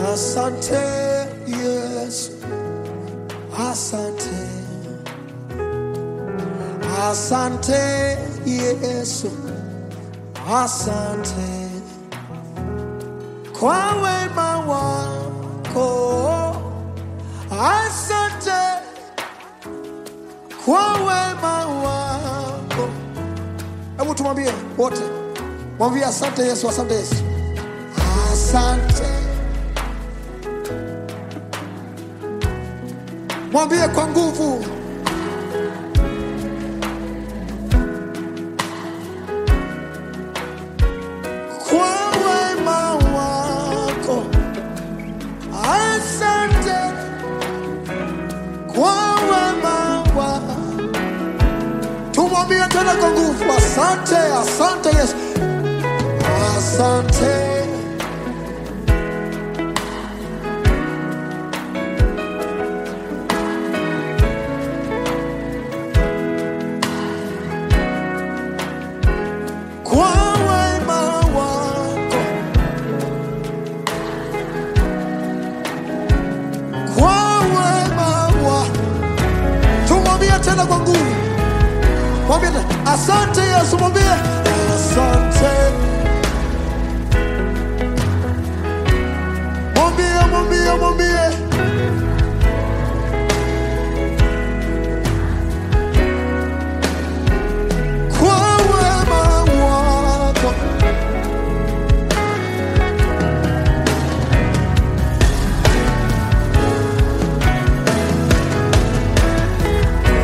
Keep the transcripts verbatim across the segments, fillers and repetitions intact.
Asante Yesu, asante, asante Yesu, asante kwa wema wako, asante kwa wema wako. Hebu tumwambie wote, mwambie asante Yesu, asante Yesu, asante. Mwambie kwa nguvu. Kwa wema wako, asante. Kwa wema wako. Tumwambie tena kwa nguvu. Asante, asante Yesu. Asante. Kwa nguvu. Mwambie asante Yesu, mwambie asante. Mwambie, mwambie, mwambie. Kwa wema wako.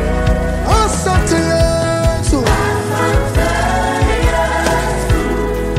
Asante Yesu.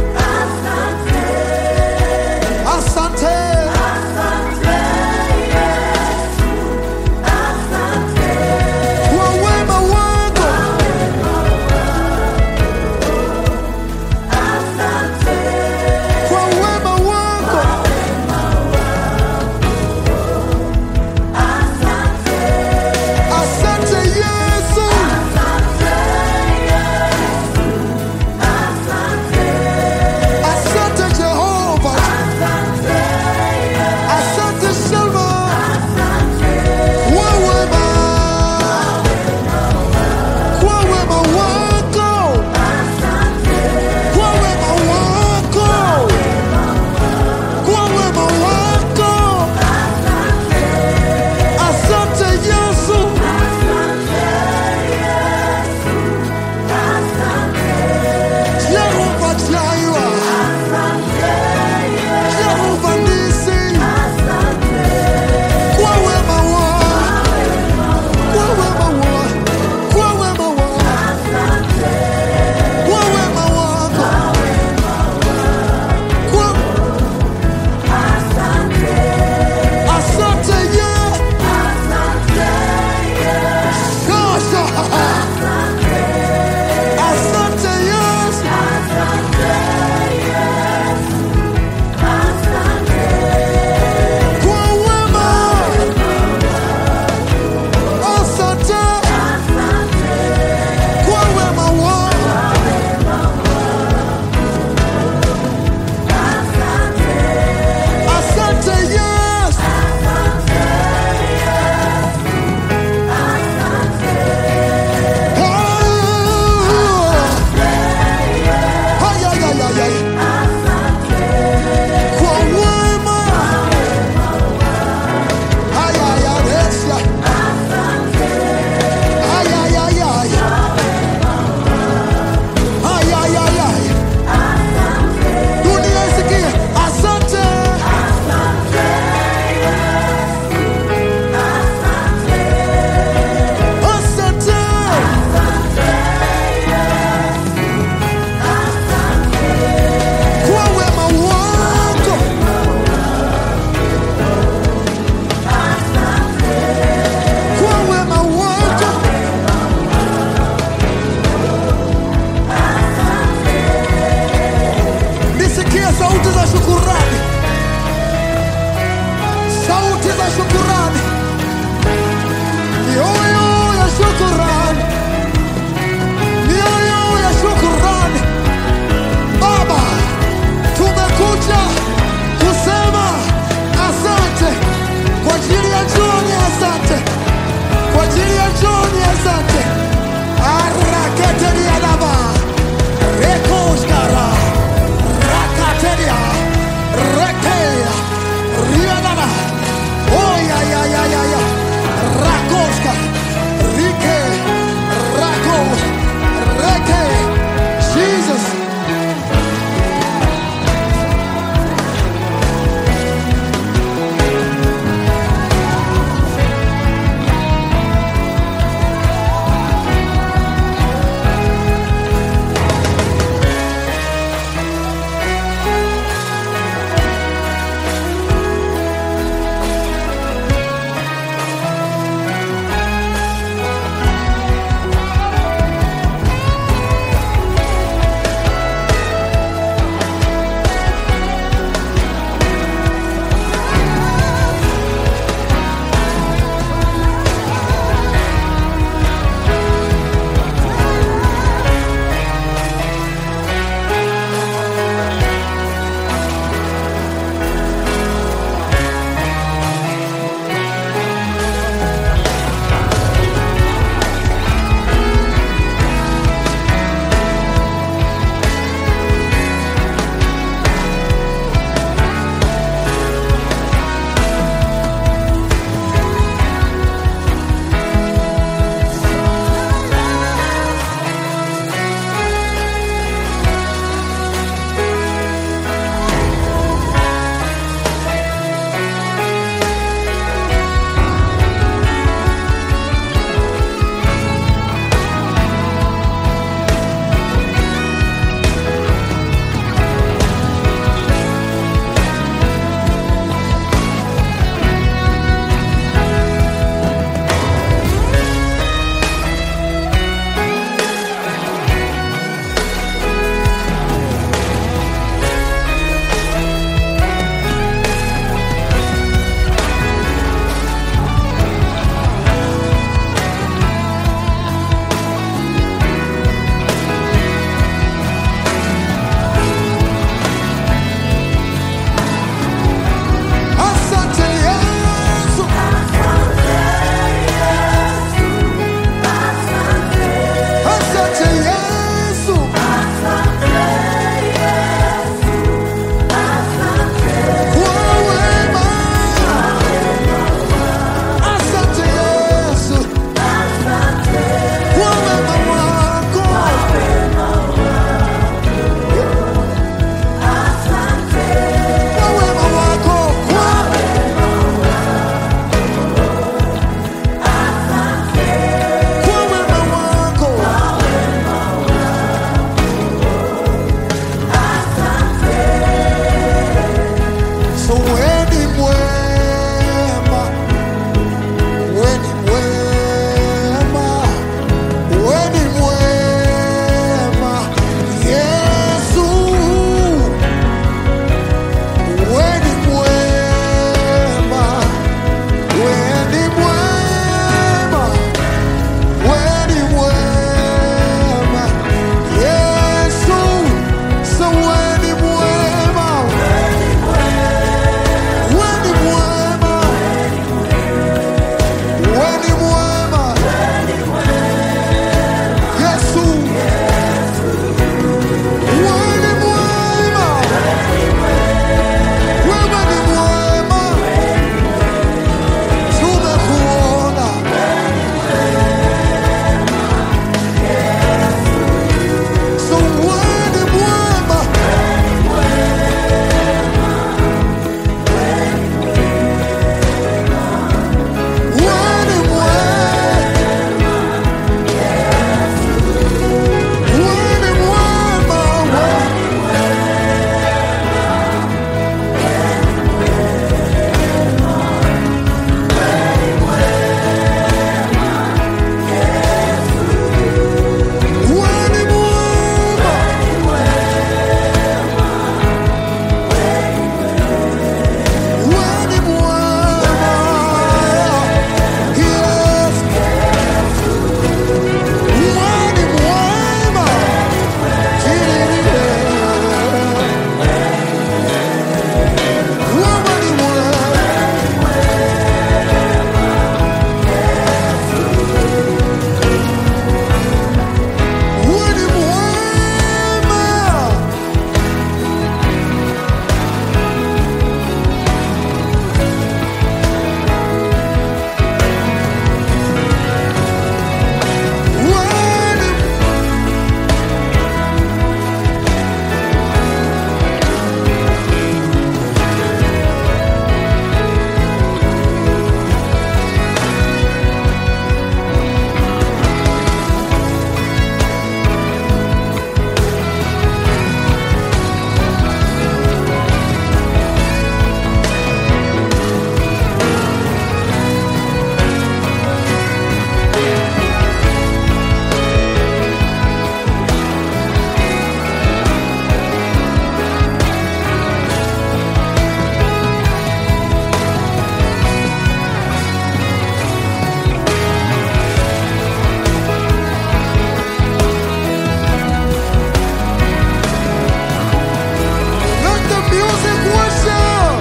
So weni mwema, weni mwema, weni mwema, Yesu. Weni mwema, weni mwema, weni mwema, Yesu. So weni mwema, weni mwema, weni mwema, Yesu. Weni mwema, wewe ni mwema, tumekuona. So weni mwema, weni mwema, weni mwema, weni mwema, weni mwema, yes. Weni mwema, Jireh. Wewe ni mwema, weni mwema, weni let the music worship.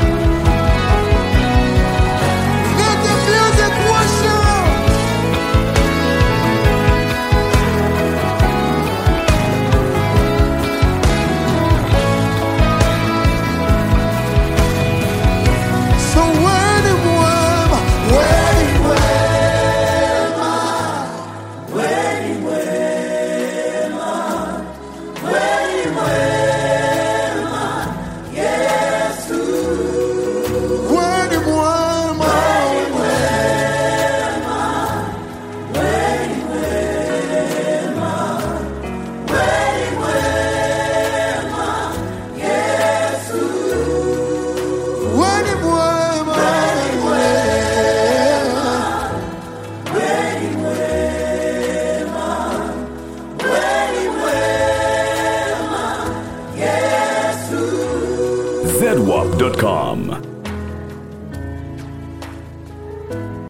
Let the music worship. So weni mwema, weni mwema, weni mwema, weni mwema, Yesu. Weni mwema, weni mwema, weni mwema, Yesu. Weni mwema, weni mwema, weni mwema, weni mwema, Yesu. Z W A P dot com